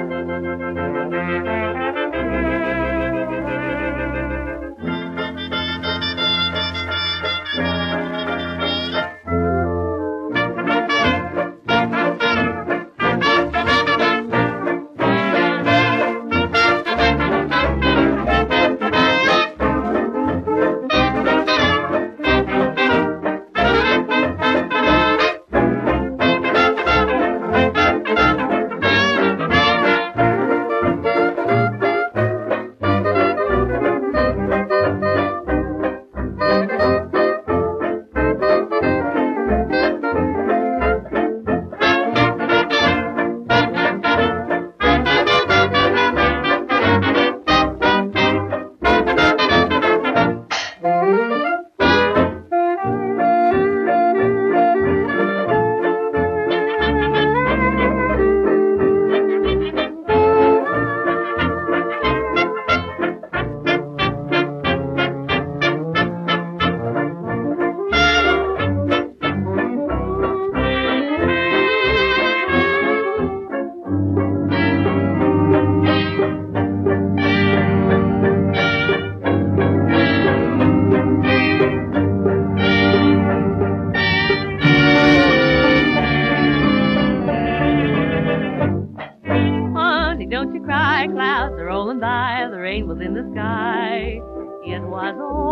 Don't you cry, clouds are rolling by, the rain was in the sky. It was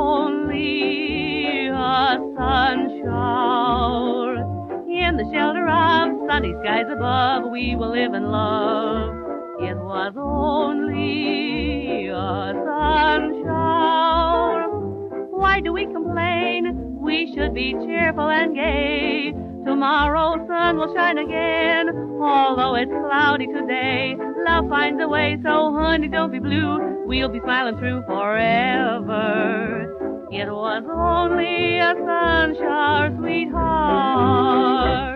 only a sun shower. In the shelter of sunny skies above, we will live in love. It was only a sun shower. Why do we complain? We should be cheerful and gay. Tomorrow sun will shine again, although it's cloudy today. Love finds a way, so honey, don't be blue. We'll be smiling through forever. It was only a sun shower, sweetheart.